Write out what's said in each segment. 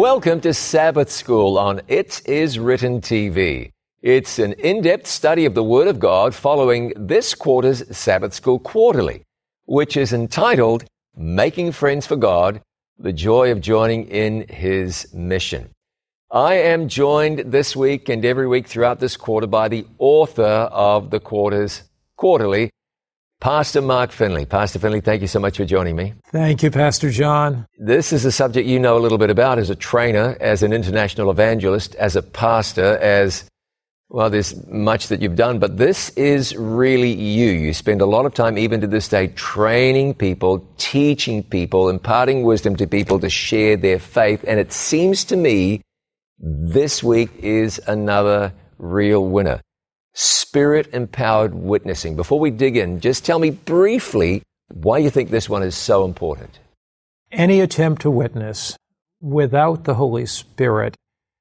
Welcome to Sabbath School on It Is Written TV. It's an in-depth study of the Word of God following this quarter's Sabbath School Quarterly, which is entitled Making Friends for God, the Joy of Joining in His Mission. I am joined this week and every week throughout this quarter by the author of the quarter's Quarterly, Pastor Mark Finley. Pastor Finley, thank you so much for joining me. Thank you, Pastor John. This is a subject you know a little bit about as a trainer, as an international evangelist, as a pastor, well, there's much that you've done, but this is really you. You spend a lot of time, even to this day, training people, teaching people, imparting wisdom to people to share their faith. And it seems to me this week is another real winner. Spirit-empowered witnessing. Before we dig in, just tell me briefly why you think this one is so important. Any attempt to witness without the Holy Spirit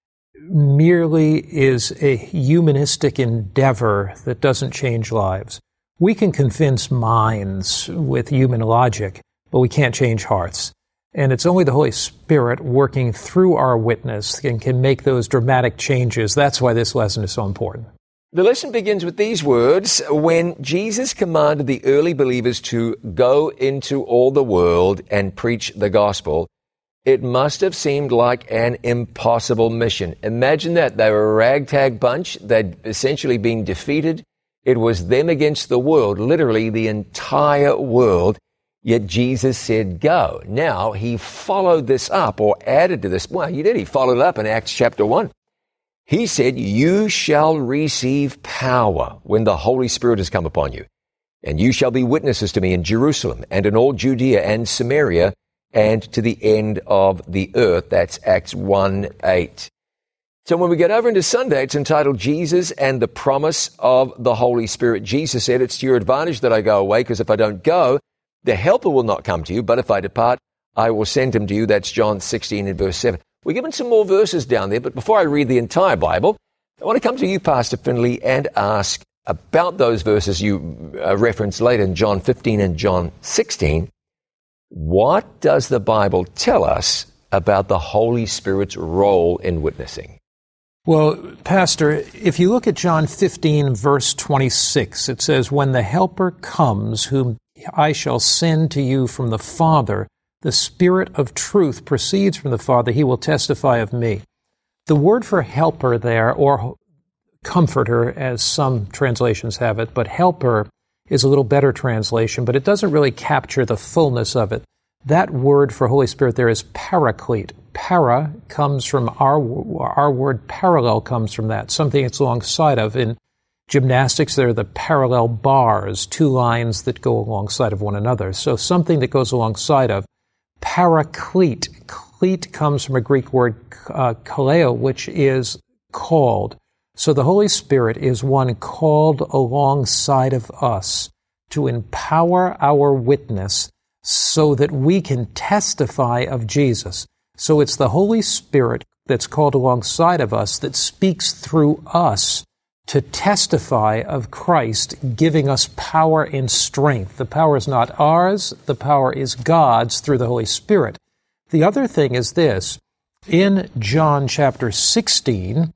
merely is a humanistic endeavor that doesn't change lives. We can convince minds with human logic, but we can't change hearts. And it's only the Holy Spirit working through our witness can make those dramatic changes. That's why this lesson is so important. The lesson begins with these words. When Jesus commanded the early believers to go into all the world and preach the gospel, it must have seemed like an impossible mission. Imagine that. They were a ragtag bunch. They'd essentially been defeated. It was them against the world, literally the entire world. Yet Jesus said, go. Now, he followed this up or added to this. Well, he did. He followed it up in Acts chapter 1. He said, you shall receive power when the Holy Spirit has come upon you, and you shall be witnesses to me in Jerusalem and in all Judea and Samaria and to the end of the earth. That's Acts 1:8. So when we get over into Sunday, it's entitled Jesus and the Promise of the Holy Spirit. Jesus said, it's to your advantage that I go away, because if I don't go, the Helper will not come to you, but if I depart, I will send him to you. That's John 16 and verse 7. We're given some more verses down there, but before I read the entire Bible, I want to come to you, Pastor Finley, and ask about those verses you referenced later in John 15 and John 16. What does the Bible tell us about the Holy Spirit's role in witnessing? Well, Pastor, if you look at John 15, verse 26, it says, when the Helper comes, whom I shall send to you from the Father, the Spirit of truth proceeds from the Father. He will testify of me. The word for helper there, or comforter, as some translations have it, but helper is a little better translation, but it doesn't really capture the fullness of it. That word for Holy Spirit there is paraclete. Para comes from our word parallel comes from that, something it's alongside of. In gymnastics, there are the parallel bars, two lines that go alongside of one another. So something that goes alongside of. Paraclete. Clete comes from a Greek word kaleo, which is called. So the Holy Spirit is one called alongside of us to empower our witness so that we can testify of Jesus. So it's the Holy Spirit that's called alongside of us that speaks through us to testify of Christ, giving us power and strength. The power is not ours, the power is God's through the Holy Spirit. The other thing is this, in John chapter 16,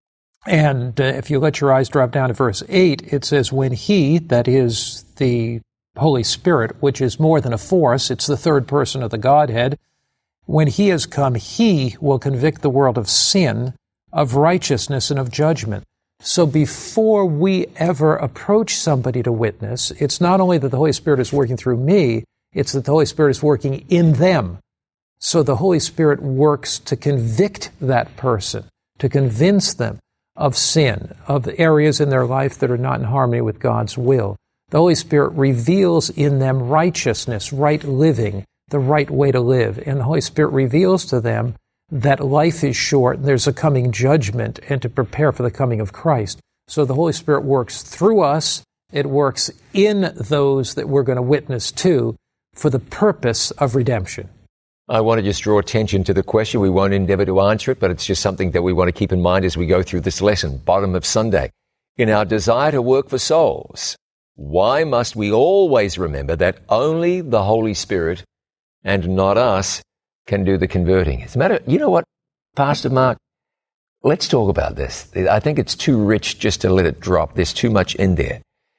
and if you let your eyes drop down to verse 8, it says, when he, that is the Holy Spirit, which is more than a force, it's the third person of the Godhead, when he has come, he will convict the world of sin, of righteousness, and of judgment. So before we ever approach somebody to witness, it's not only that the Holy Spirit is working through me, it's that the Holy Spirit is working in them. So the Holy Spirit works to convict that person, to convince them of sin, of the areas in their life that are not in harmony with God's will. The Holy Spirit reveals in them righteousness, right living, the right way to live. And the Holy Spirit reveals to them that life is short and there's a coming judgment and to prepare for the coming of Christ. So the Holy Spirit works through us. It works in those that we're going to witness to for the purpose of redemption. I want to just draw attention to the question. We won't endeavor to answer it, but it's just something that we want to keep in mind as we go through this lesson, bottom of Sunday. In our desire to work for souls, why must we always remember that only the Holy Spirit and not us can do the converting? As a matter, you know what? Pastor Mark, let's talk about this. I think it's too rich just to let it drop. There's too much in there.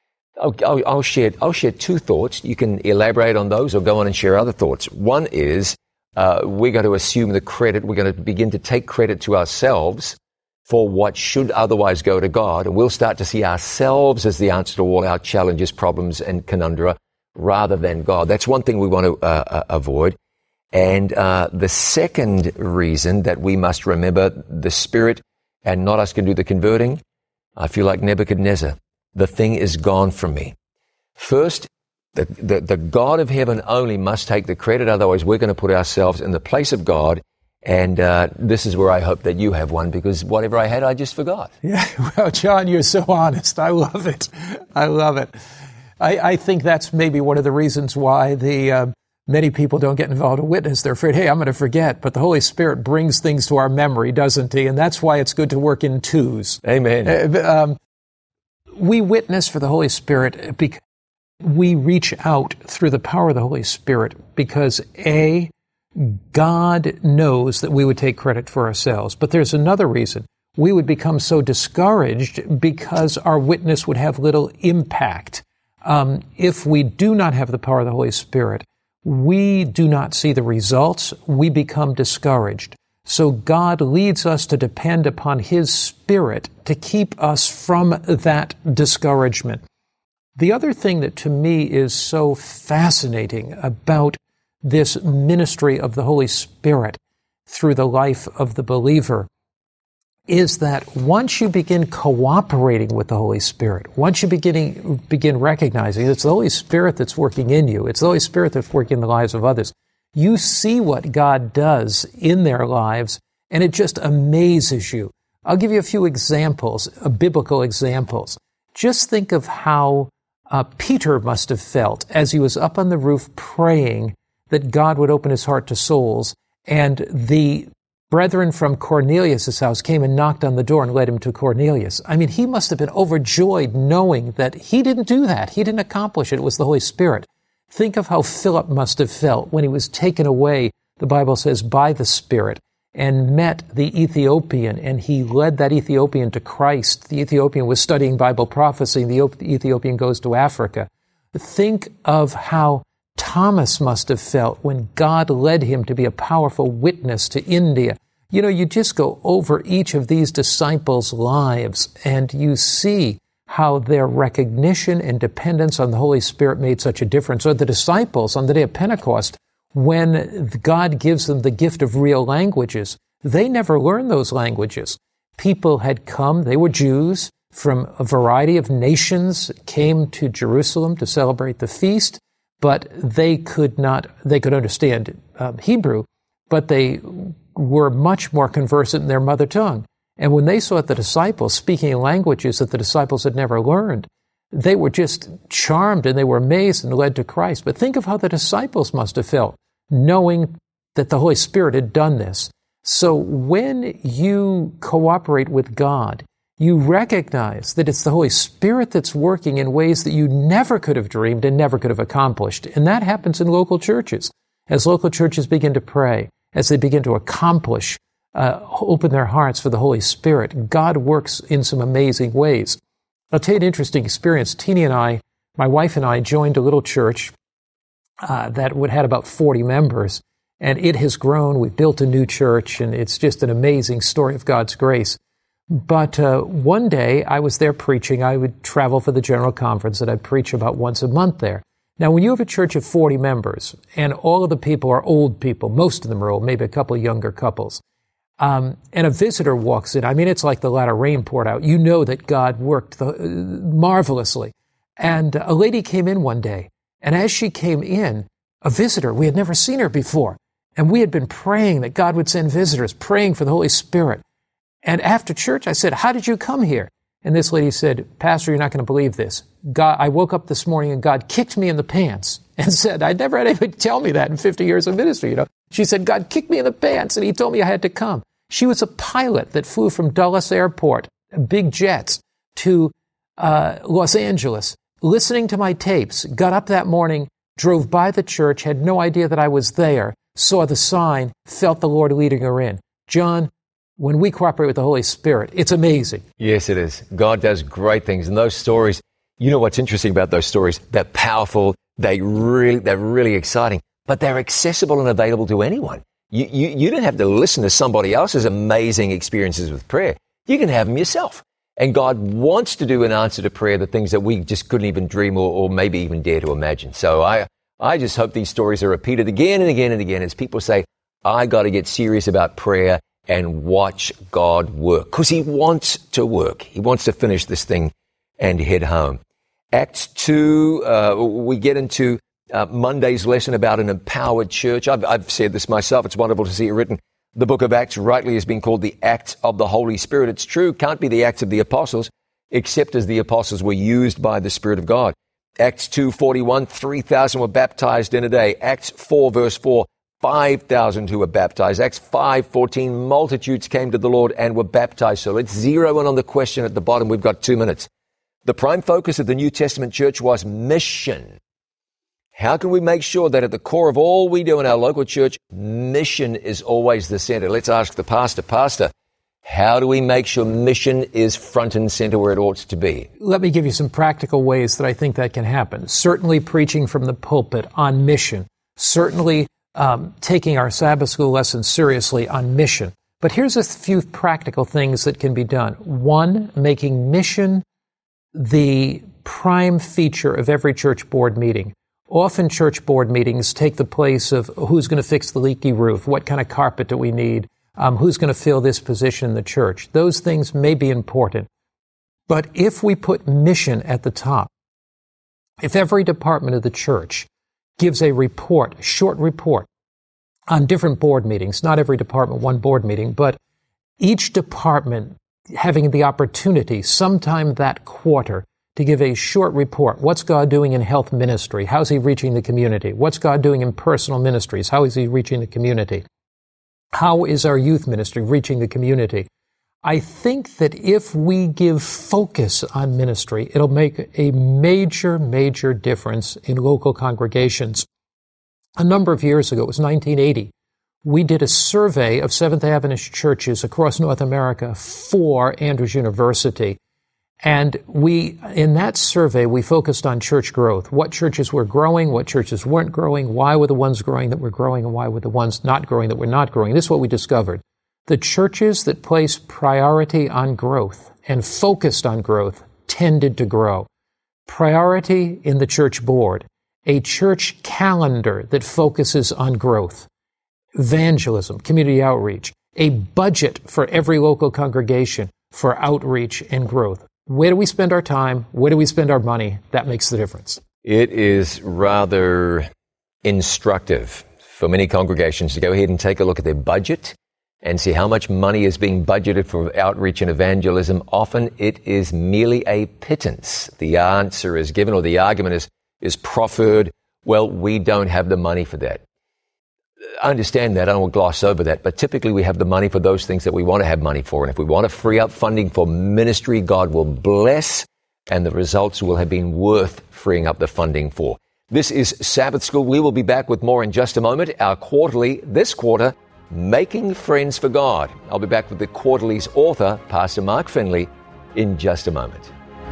I'll share two thoughts. You can elaborate on those or go on and share other thoughts. One is we're going to assume the credit. We're going to begin to take credit to ourselves for what should otherwise go to God, and we'll start to see ourselves as the answer to all our challenges, problems, and conundra rather than God. That's one thing we want to avoid. And the second reason that we must remember the Spirit and not us can do the converting, I feel like Nebuchadnezzar. The thing is gone from me. First, the God of heaven only must take the credit, otherwise we're going to put ourselves in the place of God. And this is where I hope that you have one, because whatever I had, I just forgot. Yeah, well, John, you're so honest. I love it. I love it. I think that's maybe one of the reasons why many people don't get involved in witness. They're afraid, hey, I'm going to forget. But the Holy Spirit brings things to our memory, doesn't He? And that's why it's good to work in twos. Amen. We witness for the Holy Spirit because we reach out through the power of the Holy Spirit because, A, God knows that we would take credit for ourselves. But there's another reason. We would become so discouraged because our witness would have little impact. If we do not have the power of the Holy Spirit, we do not see the results. We become discouraged. So God leads us to depend upon His Spirit to keep us from that discouragement. The other thing that to me is so fascinating about this ministry of the Holy Spirit through the life of the believer is that once you begin cooperating with the Holy Spirit, once you begin recognizing it's the Holy Spirit that's working in you, it's the Holy Spirit that's working in the lives of others, you see what God does in their lives, and it just amazes you. I'll give you a few examples, biblical examples. Just think of how Peter must have felt as he was up on the roof praying that God would open his heart to souls, and the brethren from Cornelius' house came and knocked on the door and led him to Cornelius. I mean, he must have been overjoyed knowing that he didn't do that. He didn't accomplish it. It was the Holy Spirit. Think of how Philip must have felt when he was taken away, the Bible says, by the Spirit, and met the Ethiopian, and he led that Ethiopian to Christ. The Ethiopian was studying Bible prophecy, and the Ethiopian goes to Africa. Think of how Thomas must have felt when God led him to be a powerful witness to India. You know, you just go over each of these disciples' lives, and you see how their recognition and dependence on the Holy Spirit made such a difference. Or the disciples on the day of Pentecost, when God gives them the gift of real languages, they never learned those languages. People had come, they were Jews from a variety of nations, came to Jerusalem to celebrate the feast, but they could understand Hebrew, but they were much more conversant in their mother tongue. And when they saw the disciples speaking in languages that the disciples had never learned, they were just charmed and they were amazed and led to Christ. But think of how the disciples must have felt, knowing that the Holy Spirit had done this. So when you cooperate with God, you recognize that it's the Holy Spirit that's working in ways that you never could have dreamed and never could have accomplished. And that happens in local churches. As local churches begin to pray, as they begin to accomplish, open their hearts for the Holy Spirit, God works in some amazing ways. I'll tell you an interesting experience. Teenie and I, my wife and I, joined a little church that had about 40 members, and it has grown. We've built a new church, and it's just an amazing story of God's grace. But one day, I was there preaching. I would travel for the general conference, and I'd preach about once a month there. Now, when you have a church of 40 members, and all of the people are old people, most of them are old, maybe a couple of younger couples, and a visitor walks in, I mean, it's like the latter rain poured out. You know that God worked marvelously. And a lady came in one day, and as she came in, a visitor, we had never seen her before, and we had been praying that God would send visitors, praying for the Holy Spirit. And after church, I said, "How did you come here?" And this lady said, "Pastor, you're not going to believe this. I woke up this morning and God kicked me in the pants," and said, I'd never had anybody tell me that in 50 years of ministry, you know. She said, "God kicked me in the pants and He told me I had to come." She was a pilot that flew from Dulles Airport, big jets, to Los Angeles, listening to my tapes, got up that morning, drove by the church, had no idea that I was there, saw the sign, felt the Lord leading her in. John, when we cooperate with the Holy Spirit, it's amazing. Yes, it is. God does great things. And those stories, you know what's interesting about those stories? They're powerful. They're really exciting, but they're accessible and available to anyone. You don't have to listen to somebody else's amazing experiences with prayer. You can have them yourself. And God wants to do an answer to prayer, the things that we just couldn't even dream or maybe even dare to imagine. So I just hope these stories are repeated again and again and again as people say, I got to get serious about prayer and watch God work. Because He wants to work. He wants to finish this thing and head home. Acts 2, we get into Monday's lesson about an empowered church. I've said this myself. It's wonderful to see it written. The book of Acts rightly has been called the Acts of the Holy Spirit. It's true, can't be the Acts of the Apostles, except as the apostles were used by the Spirit of God. Acts 2:41, 3,000 were baptized in a day. Acts 4, verse 4, 5,000 who were baptized. Acts 5:14, multitudes came to the Lord and were baptized. So let's zero in on the question at the bottom. We've got 2 minutes. The prime focus of the New Testament church was mission. How can we make sure that at the core of all we do in our local church, mission is always the center? Let's ask the pastor, how do we make sure mission is front and center where it ought to be? Let me give you some practical ways that I think that can happen. Certainly preaching from the pulpit on mission. Certainly taking our Sabbath school lessons seriously on mission. But here's a few practical things that can be done. One, making mission the prime feature of every church board meeting. Often church board meetings take the place of who's going to fix the leaky roof, what kind of carpet do we need, who's going to fill this position in the church. Those things may be important. But if we put mission at the top, if every department of the church gives a report, short report, on different board meetings, not every department, one board meeting, but each department having the opportunity sometime that quarter to give a short report. What's God doing in health ministry? How's He reaching the community? What's God doing in personal ministries? How is He reaching the community? How is our youth ministry reaching the community? I think that if we give focus on ministry, it'll make a major, major difference in local congregations. A number of years ago, it was 1980, we did a survey of Seventh Adventist churches across North America for Andrews University. And in that survey, we focused on church growth. What churches were growing, what churches weren't growing, why were the ones growing that were growing, and why were the ones not growing that were not growing. This is what we discovered. The churches that placed priority on growth and focused on growth tended to grow. Priority in the church board, a church calendar that focuses on growth, evangelism, community outreach, a budget for every local congregation for outreach and growth. Where do we spend our time? Where do we spend our money? That makes the difference. It is rather instructive for many congregations to go ahead and take a look at their budget and see how much money is being budgeted for outreach and evangelism. Often it is merely a pittance. The answer is given, or the argument is proffered, well, we don't have the money for that. I understand that. I don't want to gloss over that. But typically we have the money for those things that we want to have money for. And if we want to free up funding for ministry, God will bless, and the results will have been worth freeing up the funding for. This is Sabbath School. We will be back with more in just a moment. Our quarterly, this quarter, Making Friends for God. I'll be back with the quarterly's author, Pastor Mark Finley, in just a moment.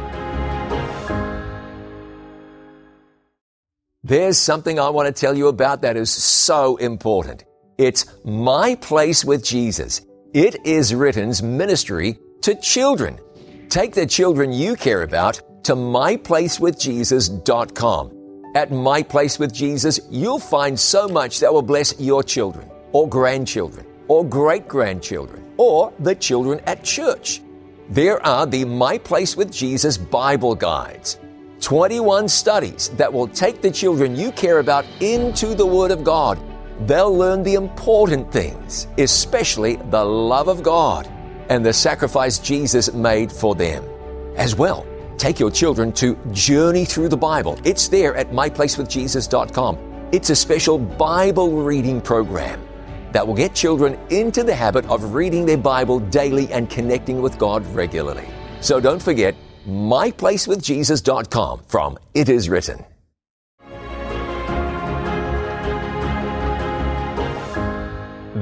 There's something I want to tell you about that is so important. It's My Place with Jesus. It is Written's ministry to children. Take the children you care about to myplacewithjesus.com. At My Place with Jesus, you'll find so much that will bless your children, or grandchildren, or great-grandchildren, or the children at church. There are the My Place with Jesus Bible guides. 21 studies that will take the children you care about into the Word of God. They'll learn the important things, especially the love of God and the sacrifice Jesus made for them. As well, take your children to Journey Through the Bible. It's there at myplacewithjesus.com. It's a special Bible reading program that will get children into the habit of reading their Bible daily and connecting with God regularly. So don't forget, myplacewithjesus.com from It Is Written.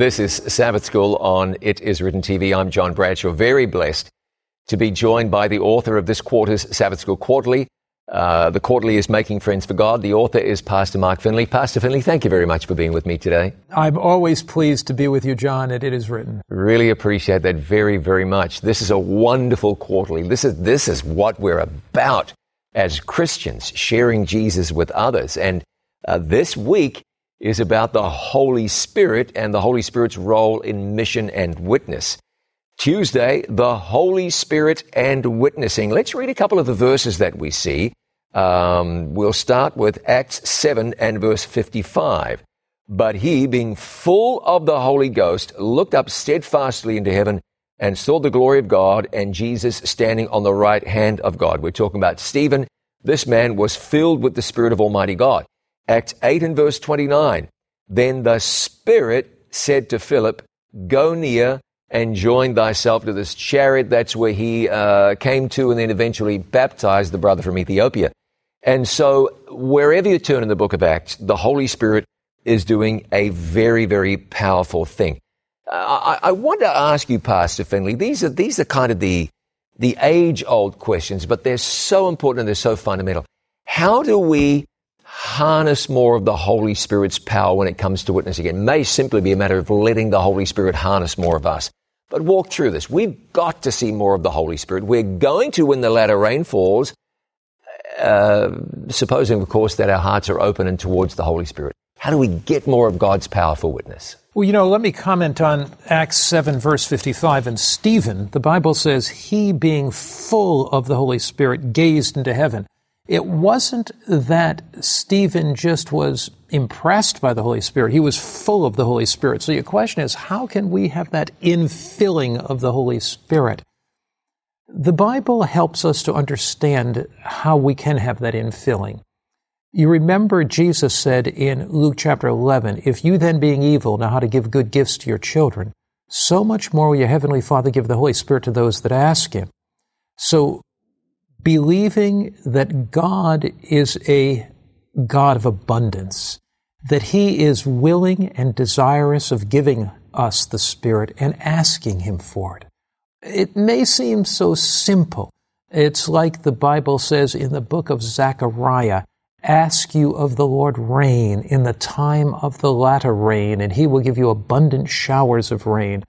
This is Sabbath School on It Is Written TV. I'm John Bradshaw, very blessed to be joined by the author of this quarter's Sabbath School Quarterly. The Quarterly is Making Friends for God. The author is Pastor Mark Finley. Pastor Finley, thank you very much for being with me today. I'm always pleased to be with you, John, at It Is Written. Really appreciate that very, very much. This is a wonderful Quarterly. This is what we're about as Christians, sharing Jesus with others. And this week is about the Holy Spirit and the Holy Spirit's role in mission and witness. Tuesday, the Holy Spirit and witnessing. Let's read a couple of the verses that we see. We'll start with Acts 7 and verse 55. But he, being full of the Holy Ghost, looked up steadfastly into heaven and saw the glory of God and Jesus standing on the right hand of God. We're talking about Stephen. This man was filled with the Spirit of Almighty God. Acts 8 and verse 29. Then the Spirit said to Philip, go near and join thyself to this chariot. That's where he came to and then eventually baptized the brother from Ethiopia. And so wherever you turn in the book of Acts, the Holy Spirit is doing a very, very powerful thing. I want to ask you, Pastor Finley, these are kind of the age-old questions, but they're so important and they're so fundamental. How do we harness more of the Holy Spirit's power when it comes to witnessing? It may simply be a matter of letting the Holy Spirit harness more of us. But walk through this. We've got to see more of the Holy Spirit. We're going to when the latter rain falls, supposing, of course, that our hearts are open and towards the Holy Spirit. How do we get more of God's powerful witness? Well, let me comment on Acts 7, verse 55. And Stephen, the Bible says, he being full of the Holy Spirit gazed into heaven. It wasn't that Stephen just was impressed by the Holy Spirit. He was full of the Holy Spirit. So your question is, how can we have that infilling of the Holy Spirit? The Bible helps us to understand how we can have that infilling. You remember Jesus said in Luke chapter 11, if you then being evil know how to give good gifts to your children, so much more will your heavenly Father give the Holy Spirit to those that ask him. So believing that God is a God of abundance, that he is willing and desirous of giving us the Spirit and asking him for it. It may seem so simple. It's like the Bible says in the book of Zechariah, ask you of the Lord rain in the time of the latter rain, and he will give you abundant showers of rain.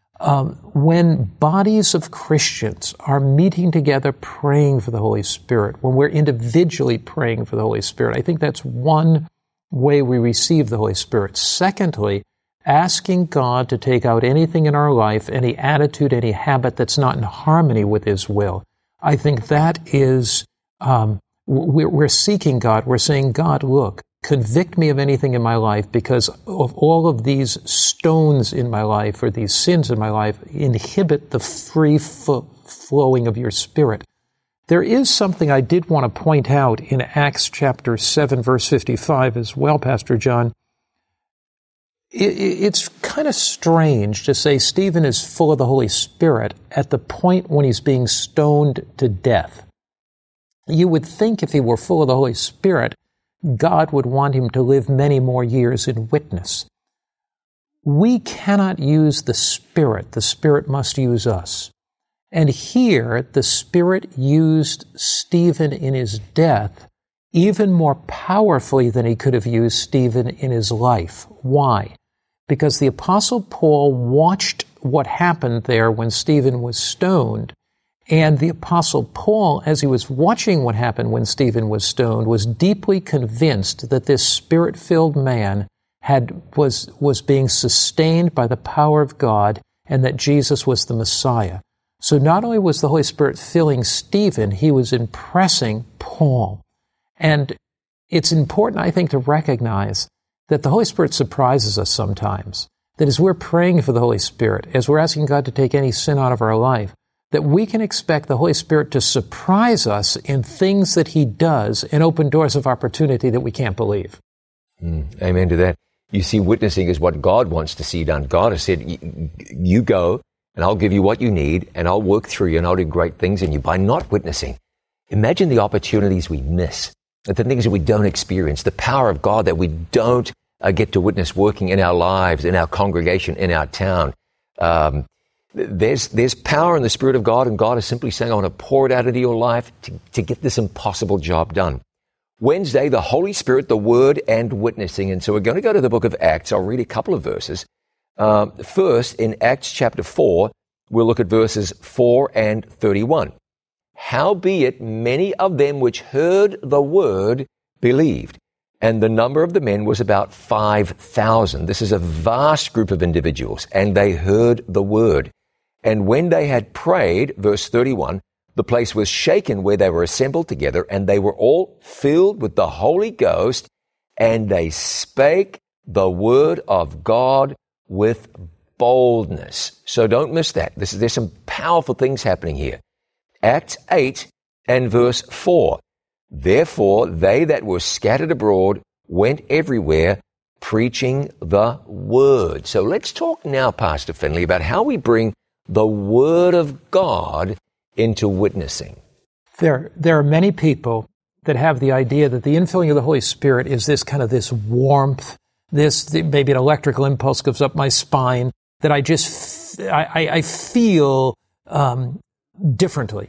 When bodies of Christians are meeting together praying for the Holy Spirit, when we're individually praying for the Holy Spirit, I think that's one way we receive the Holy Spirit. Secondly, asking God to take out anything in our life, any attitude, any habit that's not in harmony with his will. I think that is, we're seeking God. We're saying, God, look, convict me of anything in my life because of all of these stones in my life or these sins in my life inhibit the free flowing of your Spirit. There is something I did want to point out in Acts chapter 7, verse 55 as well, Pastor John. It's kind of strange to say Stephen is full of the Holy Spirit at the point when he's being stoned to death. You would think if he were full of the Holy Spirit, God would want him to live many more years in witness. We cannot use the Spirit. The Spirit must use us. And here, the Spirit used Stephen in his death even more powerfully than he could have used Stephen in his life. Why? Because the Apostle Paul watched what happened there when Stephen was stoned. And the Apostle Paul, as he was watching what happened when Stephen was stoned, was deeply convinced that this Spirit-filled man was being sustained by the power of God and that Jesus was the Messiah. So not only was the Holy Spirit filling Stephen, he was impressing Paul. And it's important, I think, to recognize that the Holy Spirit surprises us sometimes. That as we're praying for the Holy Spirit, as we're asking God to take any sin out of our life, that we can expect the Holy Spirit to surprise us in things that he does and open doors of opportunity that we can't believe. Amen to that. You see, witnessing is what God wants to see done. God has said, you go, and I'll give you what you need, and I'll work through you, and I'll do great things in you. By not witnessing, imagine the opportunities we miss, the things that we don't experience, the power of God that we don't get to witness working in our lives, in our congregation, in our town. There's power in the Spirit of God, and God is simply saying, I want to pour it out into your life to get this impossible job done. Wednesday, the Holy Spirit, the Word, and witnessing. And so we're going to go to the book of Acts. I'll read a couple of verses. First, in Acts chapter 4, we'll look at verses 4 and 31. Howbeit, many of them which heard the word believed, and the number of the men was about 5,000. This is a vast group of individuals, and they heard the word. And when they had prayed, verse 31, the place was shaken where they were assembled together, and they were all filled with the Holy Ghost, and they spake the word of God with boldness. So don't miss that. There's some powerful things happening here. Acts 8 and verse 4. Therefore, they that were scattered abroad went everywhere preaching the word. So let's talk now, Pastor Finley, about how we bring the word of God into witnessing. There are many people that have the idea that the infilling of the Holy Spirit is this kind of this warmth, maybe an electrical impulse goes up my spine, that I feel differently.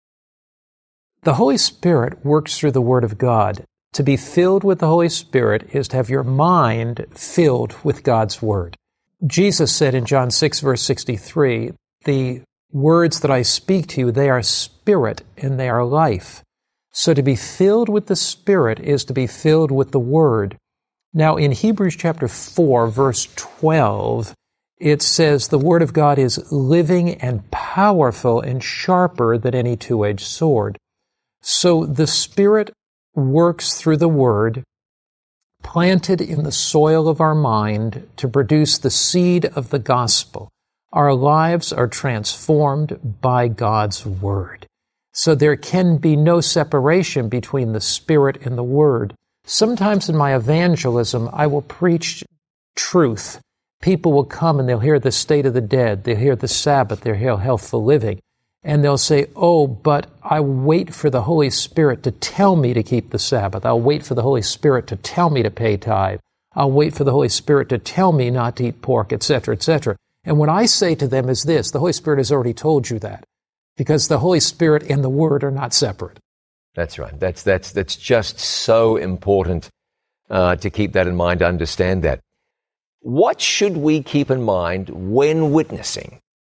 The Holy Spirit works through the Word of God. To be filled with the Holy Spirit is to have your mind filled with God's Word. Jesus said in John 6, verse 63, the words that I speak to you, they are spirit and they are life. So to be filled with the Spirit is to be filled with the Word. Now in Hebrews chapter 4, verse 12, it says the Word of God is living and powerful and sharper than any two-edged sword. So the Spirit works through the Word, planted in the soil of our mind to produce the seed of the gospel. Our lives are transformed by God's Word. So there can be no separation between the Spirit and the Word. Sometimes in my evangelism, I will preach truth. People will come and they'll hear the state of the dead, they'll hear the Sabbath, they'll hear healthful living. And they'll say, oh, but I wait for the Holy Spirit to tell me to keep the Sabbath. I'll wait for the Holy Spirit to tell me to pay tithe. I'll wait for the Holy Spirit to tell me not to eat pork, etc., etc. And what I say to them is this, the Holy Spirit has already told you that, because the Holy Spirit and the Word are not separate. That's right. That's just so important to keep that in mind, to understand that. What should we keep in mind when witnessing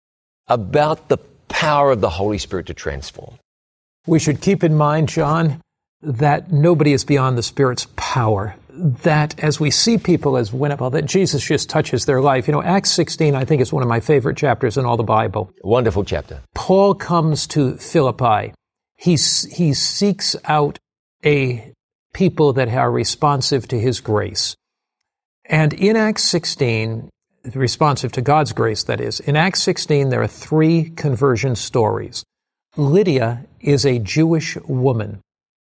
about the power of the Holy Spirit to transform? We should keep in mind, John, that nobody is beyond the Spirit's power. That as we see people as winnable, that Jesus just touches their life. You know, Acts 16, I think, is one of my favorite chapters in all the Bible. Wonderful chapter. Paul comes to Philippi. He seeks out a people that are responsive to his grace. And in Acts 16, responsive to God's grace, that is, in Acts 16, there are 3 conversion stories. Lydia is a Jewish woman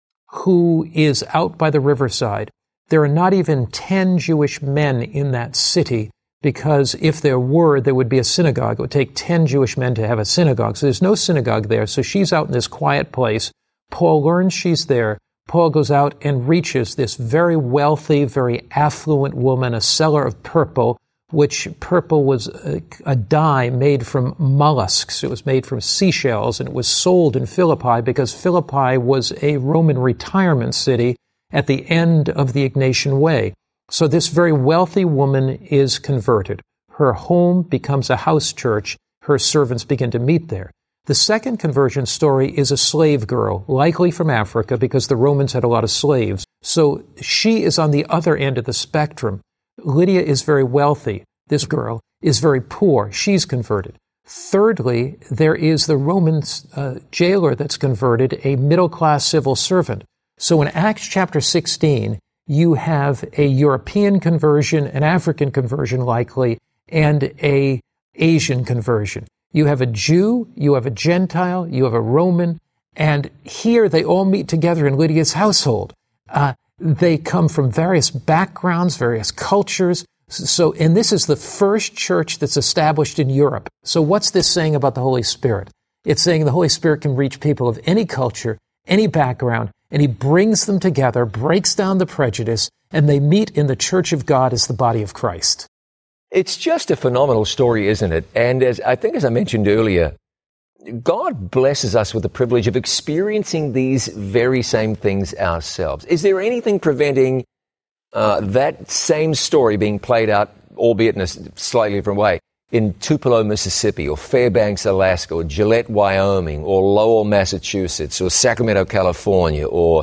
who is out by the riverside. There are not even 10 Jewish men in that city, because if there were, there would be a synagogue. It would take 10 Jewish men to have a synagogue. So there's no synagogue there. So she's out in this quiet place. Paul learns she's there. Paul goes out and reaches this very wealthy, very affluent woman, a seller of purple, which purple was a dye made from mollusks. It was made from seashells, and it was sold in Philippi because Philippi was a Roman retirement city at the end of the Ignatian Way. So this very wealthy woman is converted. Her home becomes a house church. Her servants begin to meet there. The second conversion story is a slave girl, likely from Africa because the Romans had a lot of slaves. So she is on the other end of the spectrum. Lydia is very wealthy. This girl is very poor. She's converted. Thirdly, there is the Roman jailer that's converted, a middle-class civil servant. So in Acts chapter 16, you have a European conversion, an African conversion likely, and a Asian conversion. You have a Jew, you have a Gentile, you have a Roman, and here they all meet together in Lydia's household. They come from various backgrounds, various cultures. So, and this is the first church that's established in Europe. So what's this saying about the Holy Spirit? It's saying the Holy Spirit can reach people of any culture, any background, and he brings them together, breaks down the prejudice, and they meet in the church of God as the body of Christ. It's just a phenomenal story, isn't it? And as I mentioned earlier, God blesses us with the privilege of experiencing these very same things ourselves. Is there anything preventing that same story being played out, albeit in a slightly different way, in Tupelo, Mississippi, or Fairbanks, Alaska, or Gillette, Wyoming, or Lowell, Massachusetts, or Sacramento, California, or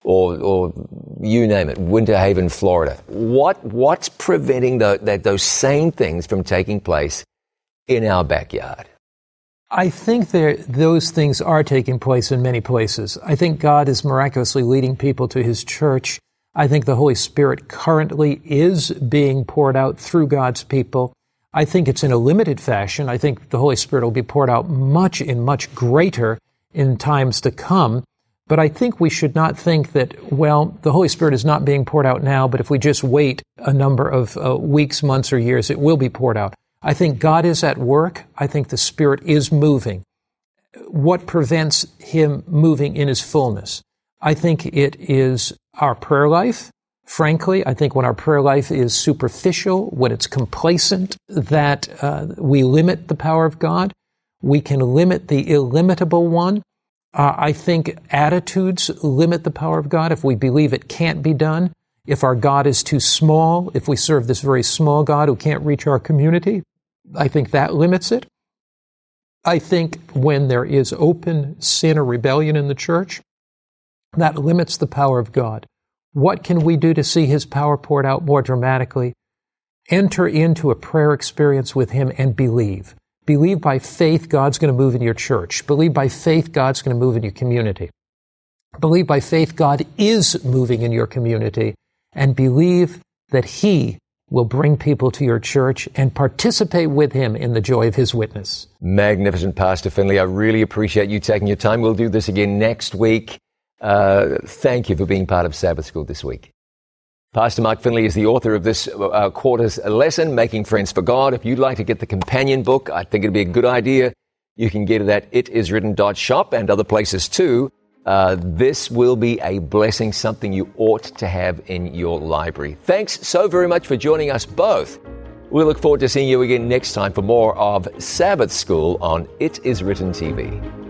you name it, Winter Haven, Florida? What's preventing those same things from taking place in our backyard? I think those things are taking place in many places. I think God is miraculously leading people to His church. I think the Holy Spirit currently is being poured out through God's people. I think it's in a limited fashion. I think the Holy Spirit will be poured out much greater in times to come. But I think we should not think that, well, the Holy Spirit is not being poured out now, but if we just wait a number of weeks, months, or years, it will be poured out. I think God is at work. I think the Spirit is moving. What prevents Him moving in His fullness? I think it is our prayer life. Frankly, I think when our prayer life is superficial, when it's complacent, that we limit the power of God. We can limit the illimitable one. I think attitudes limit the power of God if we believe it can't be done. If our God is too small, if we serve this very small God who can't reach our community, I think that limits it. I think when there is open sin or rebellion in the church, that limits the power of God. What can we do to see His power poured out more dramatically? Enter into a prayer experience with Him and believe. Believe by faith God's going to move in your church. Believe by faith God's going to move in your community. Believe by faith God is moving in your community, and believe that He will bring people to your church and participate with Him in the joy of His witness. Magnificent, Pastor Finley. I really appreciate you taking your time. We'll do this again next week. Thank you for being part of Sabbath School this week. Pastor Mark Finley is the author of this quarter's lesson, Making Friends for God. If you'd like to get the companion book, I think it'd be a good idea. You can get it at itiswritten.shop and other places too. This will be a blessing, something you ought to have in your library. Thanks so very much for joining us both. We look forward to seeing you again next time for more of Sabbath School on It Is Written TV.